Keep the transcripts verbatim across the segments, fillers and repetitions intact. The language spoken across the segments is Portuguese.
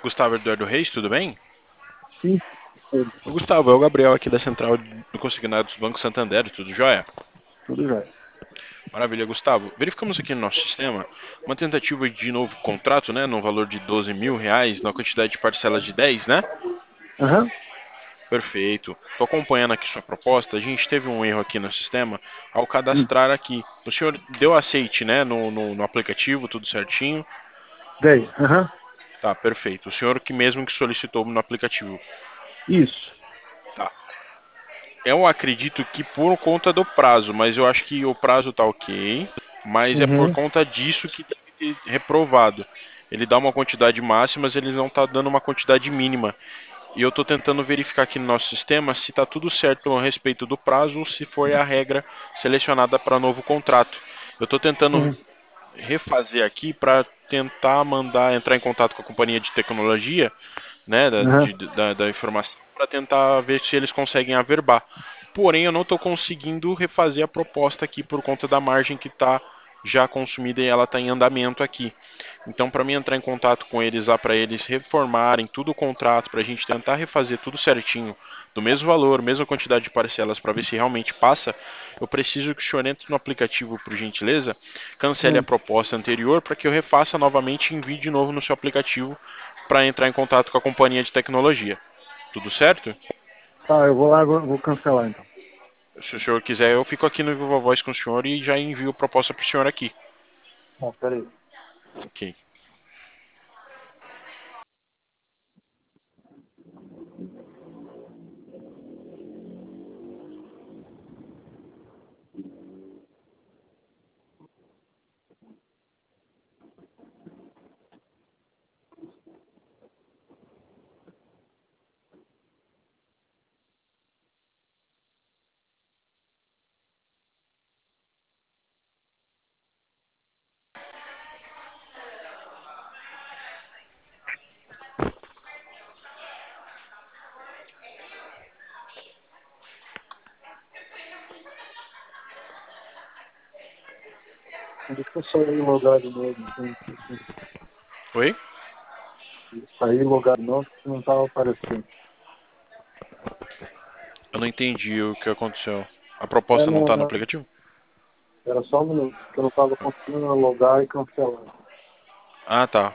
Gustavo Eduardo Reis, tudo bem? Sim, tudo, O Gustavo, é o Gabriel aqui da Central do Consignados do Banco Santander, tudo jóia? tudo já. Maravilha, Gustavo. Verificamos aqui no nosso sistema uma tentativa de novo contrato, né, no valor de doze mil reais, na quantidade de parcelas de dez, né? Aham. Perfeito. Estou acompanhando aqui sua proposta. A gente teve um erro aqui no sistema ao Hum, cadastrar aqui. O senhor deu aceite, né, no, no, no aplicativo, tudo certinho? dez. Aham. Tá, perfeito. O senhor que mesmo que solicitou no aplicativo. Isso. Tá. Eu acredito que por conta do prazo, mas eu acho que o prazo tá ok, mas é por Uhum. conta disso que deve ter reprovado. Ele dá uma quantidade máxima, mas ele não tá dando uma quantidade mínima. E eu tô tentando verificar aqui no nosso sistema se tá tudo certo a respeito do prazo ou se foi a regra selecionada para novo contrato. Eu tô tentando Uhum. refazer aqui para tentar mandar entrar em contato com a companhia de tecnologia, né, da, Aham. de- da, da informação, para tentar ver se eles conseguem averbar. Porém, eu não estou conseguindo refazer a proposta aqui por conta da margem que está já consumida e ela está em andamento aqui. Então, para mim entrar em contato com eles lá, para eles reformarem tudo o contrato, para a gente tentar refazer tudo certinho, do mesmo valor, mesma quantidade de parcelas, para ver se realmente passa, eu preciso que o senhor entre no aplicativo, por gentileza, cancele a Hum. proposta anterior para que eu refaça novamente e envie de novo no seu aplicativo para entrar em contato com a companhia de tecnologia. Tudo certo? Tá, eu vou lá agora, vou cancelar então. Se o senhor quiser, eu fico aqui no Viva Voz com o senhor e já envio a proposta para o senhor aqui. Bom, peraí. Ok. Deixa eu sair e logar de novo. Então, Oi? sair e logar de novo, porque não estava aparecendo. Eu não entendi o que aconteceu. A É, proposta não não, está no não, aplicativo? era só um minuto, porque eu não estava conseguindo logar e cancelar. Ah, tá.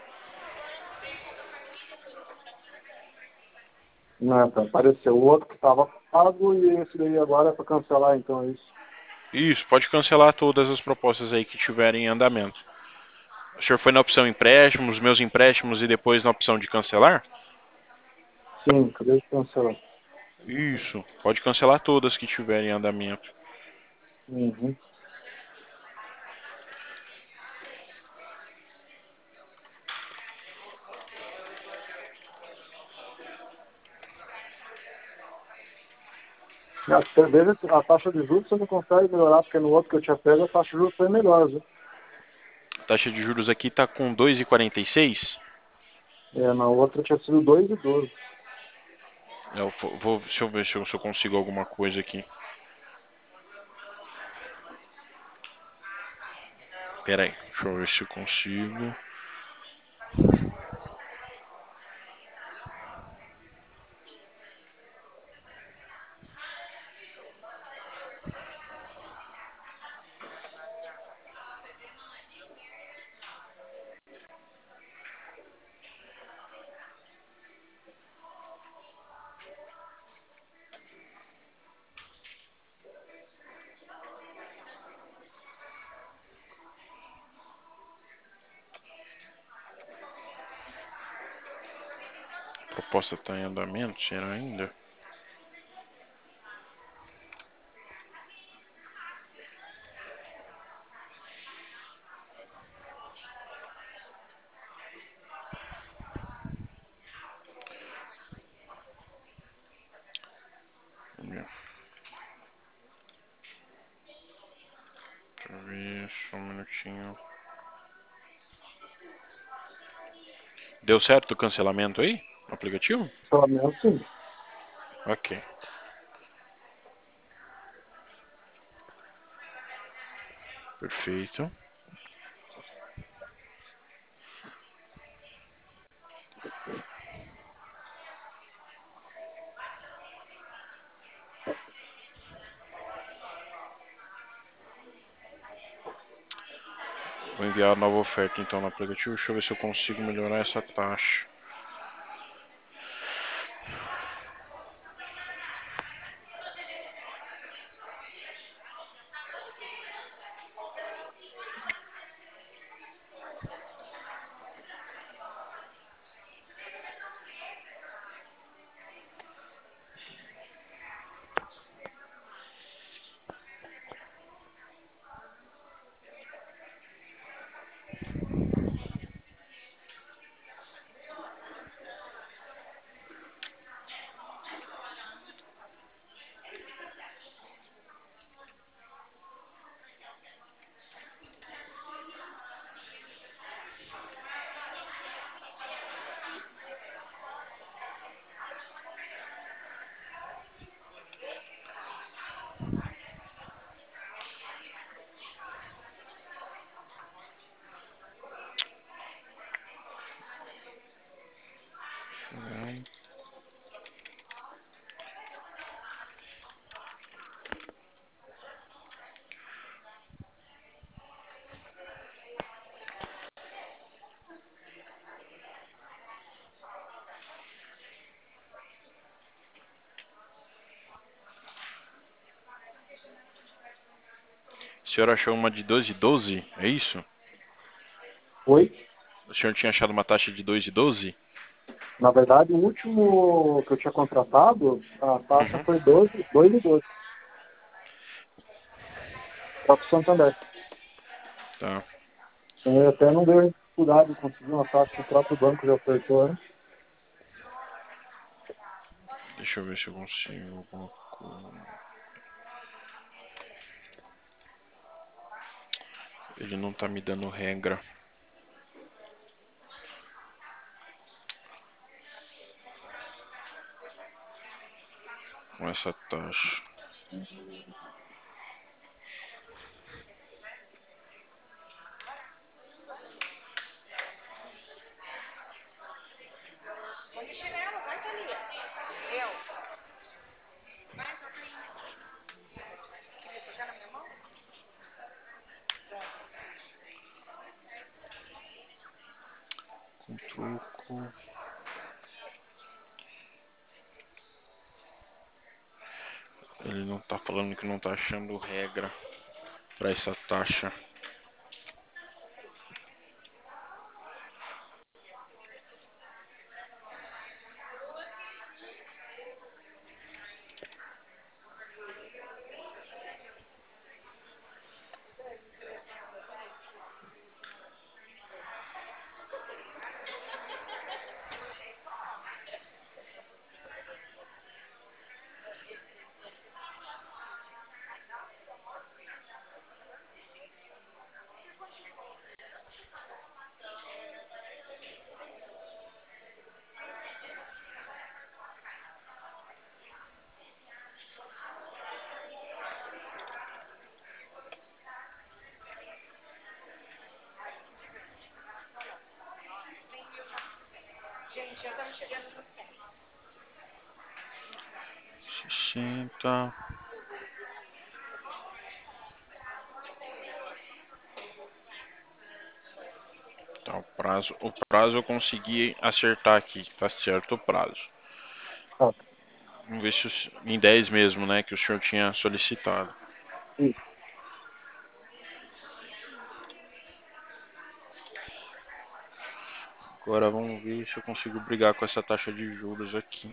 Não, tá, apareceu o outro que estava pago e esse daí agora é para cancelar, então é isso. Isso, pode cancelar todas as propostas aí que tiverem em andamento. O senhor foi na opção empréstimos, meus empréstimos e depois na opção de cancelar? Sim, acabei de cancelar. Isso, pode cancelar todas que tiverem em andamento. Uhum. Às vezes a taxa de juros você não consegue melhorar, porque no outro que eu tinha pego a taxa de juros foi melhor, viu? A taxa de juros aqui está com dois vírgula quarenta e seis. É, na outra tinha sido dois e doze. Eu vou, deixa eu ver se eu, se eu consigo alguma coisa aqui. Pera aí, deixa eu ver se eu consigo. A proposta está em andamento, será ainda? Deixa eu ver, só um minutinho. Deu certo o cancelamento aí? No aplicativo? Pelo menos sim. Ok, perfeito. Vou enviar a nova oferta então no aplicativo. Deixa eu ver se eu consigo melhorar essa taxa. O senhor achou uma de dois e doze? É isso? Oi? O senhor tinha achado uma taxa de dois e doze? Na verdade, o último que eu tinha contratado, a taxa Uhum. foi doze, dois e doze. Para o Santander. Tá. Eu até não deu dificuldade de conseguir uma taxa que o próprio banco já ofertou antes. Deixa eu ver se eu consigo alguma coisa. Ele não tá me dando regra com essa taxa. Com truco. Ele não tá falando que não tá achando regra para essa taxa. sessenta. Tá, o prazo. O prazo eu consegui acertar aqui. Tá certo o prazo. Ah, Vamos ver se os- em dez mesmo, né? Que o senhor tinha solicitado. sim. Agora vamos ver se eu consigo brigar com essa taxa de juros aqui.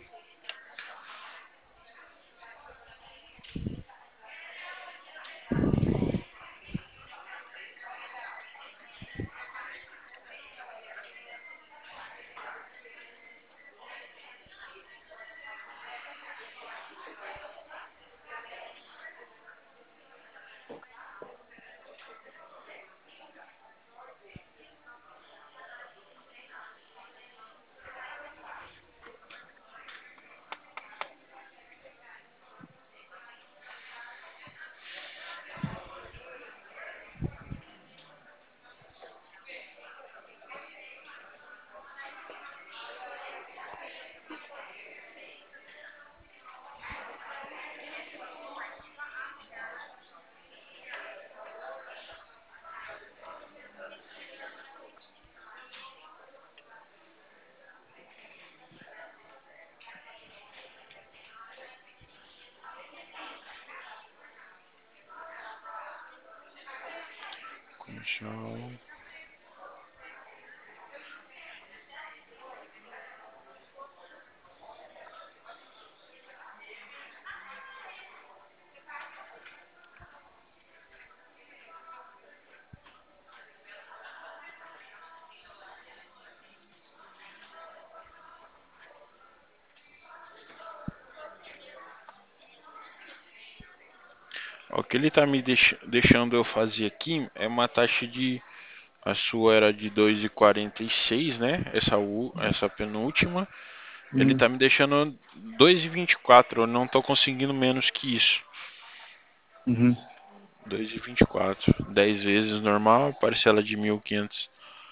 Comercial. O que ele tá me deix deixando eu fazer aqui é uma taxa de... A sua era de dois e quarenta e seis, né? Essa, U, essa penúltima. Ele Hum. tá me deixando dois e vinte e quatro. Eu não tô conseguindo menos que isso. Uhum. dois e vinte e quatro. dez vezes normal. Parcela de mil quinhentos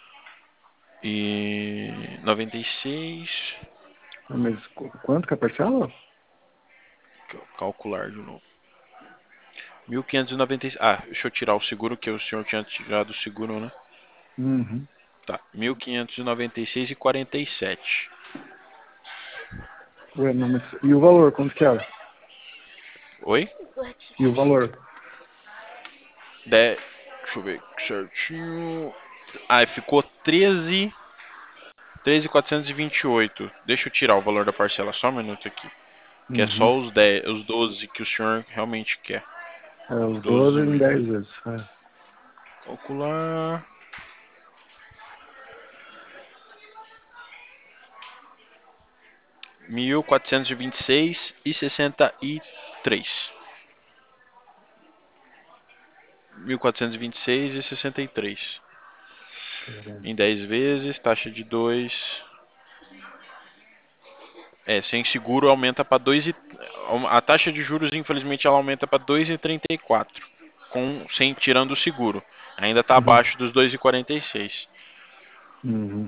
e noventa e seis. Mas qu- quanto que é a parcela? Calcular de novo. mil quinhentos e noventa e seis. Ah, deixa eu tirar o seguro, que o senhor tinha tirado o seguro, né? Uhum. Tá, mil quinhentos e noventa e seis e quarenta e sete. Ué, não, mas... E o valor, quanto que era? Oi? E o valor? De... Deixa eu ver certinho. Ah, ficou treze. treze mil quatrocentos e vinte e oito. Deixa eu tirar o valor da parcela só um minuto aqui. Que é Uhum. só os, dez, os doze que o senhor realmente quer. É, os doze doze em mil. dez vezes. É. Calcular. mil quatrocentos e vinte e seis e sessenta e três. mil quatrocentos e vinte e seis e sessenta e três. Caramba. Em dez vezes, taxa de dois. É, sem seguro aumenta para dois e... A taxa de juros, infelizmente, ela aumenta para dois e trinta e quatro, com sem tirando o seguro. Ainda está Uhum. abaixo dos dois e quarenta e seis. Uhum.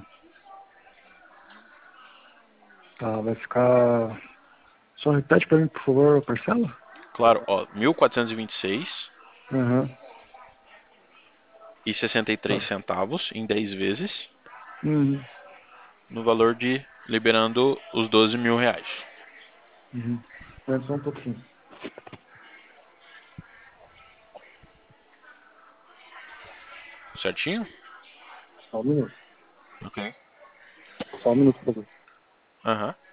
Tá, vai ficar... Só repete pra mim, por favor, a parcela? Claro, ó, mil quatrocentos e vinte e seis Aham. e sessenta e três Tá. centavos em dez vezes, Uhum. no valor de liberando os doze mil reais. Uhum. Espera só um pouquinho. Certinho? Só um minuto. Ok. Só um minuto, por favor. Aham. Uhum.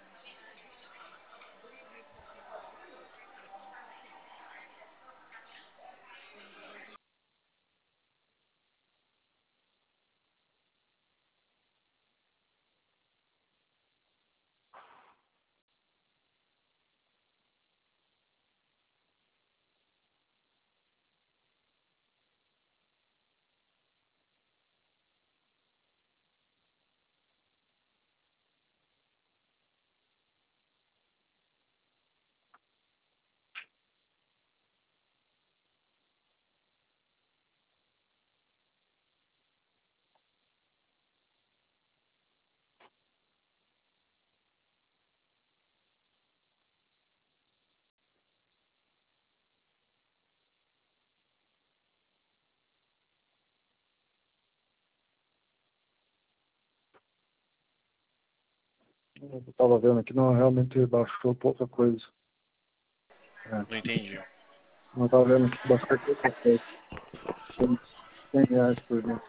Eu tava vendo aqui, não, realmente baixou pouca coisa. É. Não entendi. Não tava vendo aqui que baixou pouca coisa. cem cem reais por mês.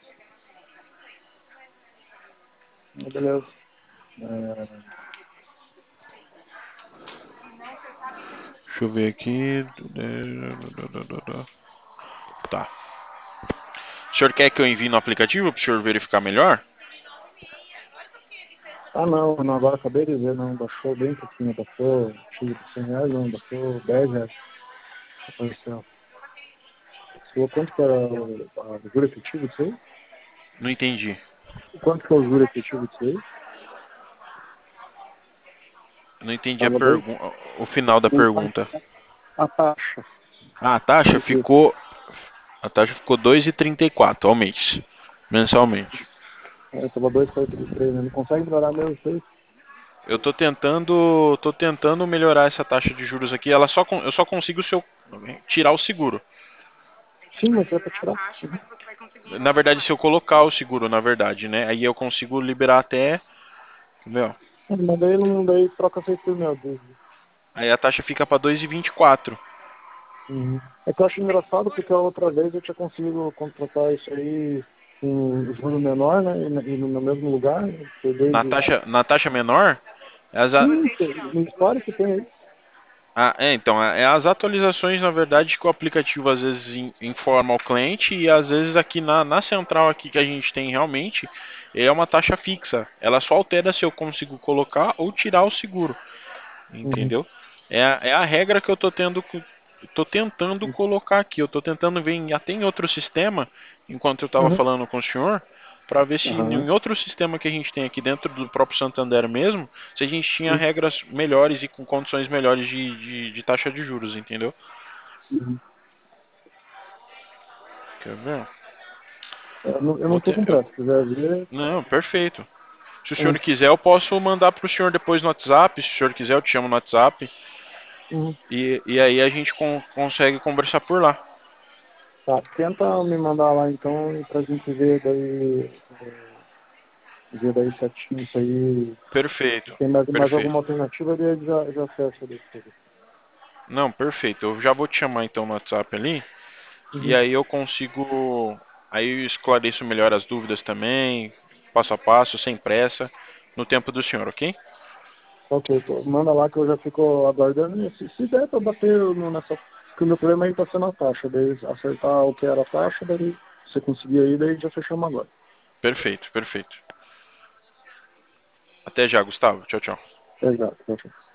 Ah, beleza. É... Deixa eu ver aqui. Tá. O senhor quer que eu envie no aplicativo para o senhor verificar melhor? Ah, não, não, agora acabei de ver, não, baixou bem pouquinho, baixou, chega de cem reais, não, baixou dez reais a parcela. Sua, quanto que era o a- o juro efetivo disso aí? Não entendi. Quanto que é o juro efetivo disso aí? Não entendi a Tava dois, pergunta, o final da não, pergunta. a taxa. Ah, a taxa Do que? ficou, a taxa ficou dois e trinta e quatro ao mês, mensalmente. É, tava dois e quarenta e três, né? Não consegue melhorar mesmo isso aí? Eu tô tentando, tô tentando melhorar essa taxa de juros aqui. Ela só, con- eu só consigo se eu tirar o seguro. Sim, mas é pra tirar. Uhum. Na verdade, se eu colocar o seguro, na verdade, né? Aí eu consigo liberar até, meu, É, mas daí não, daí troca seis por meu. aí a taxa fica para dois e vinte e quatro. Uhum. É que eu acho engraçado porque a outra vez eu tinha conseguido contratar isso aí com juro menor, né? E, na- e no mesmo lugar, né, Na desde... taxa, na taxa menor, as, a- Sim, no histórico tem aí. Ah, é, então, é é as atualizações, na verdade, que o aplicativo às vezes in- informa ao cliente e às vezes aqui na, na central aqui que a gente tem realmente é uma taxa fixa. Ela só altera se eu consigo colocar ou tirar o seguro, Uhum. entendeu? É, a- é a regra que eu tô tendo, co- tô tentando colocar aqui. Eu tô tentando ver em- até em outro sistema, enquanto eu estava Uhum. falando com o senhor, para ver se Aham. em outro sistema que a gente tem aqui dentro do próprio Santander mesmo, se a gente tinha Uhum. regras melhores e com condições melhores de, de, de taxa de juros, entendeu? Uhum. Quer ver? Eu não, eu Vou não tô ter, com eu- pressa, se quiser ver. não, perfeito. Se o senhor Uhum. quiser, eu posso mandar para o senhor depois no WhatsApp. Se o senhor quiser, eu te chamo no WhatsApp. Uhum. E, e aí a gente con- consegue conversar por lá. Tá, tenta me mandar lá então pra gente ver daí, é, ver daí certinho isso aí. Se Perfeito, tem mais, mais perfeito. alguma alternativa, daí já, já fecha daí. Não, perfeito. Eu já vou te chamar então no WhatsApp ali. E Uhum. aí eu consigo. Aí eu esclareço melhor as dúvidas também, passo a passo, sem pressa, no tempo do senhor, ok? Ok, pô, manda lá que eu já fico aguardando. E Se, se der pra bater no, nessa. Porque o meu problema aí tá sendo a taxa. Daí acertar o que era a taxa, daí você conseguir aí, daí já fechamos agora. Perfeito, perfeito. Até já, Gustavo. Tchau, tchau. Exato, fechou.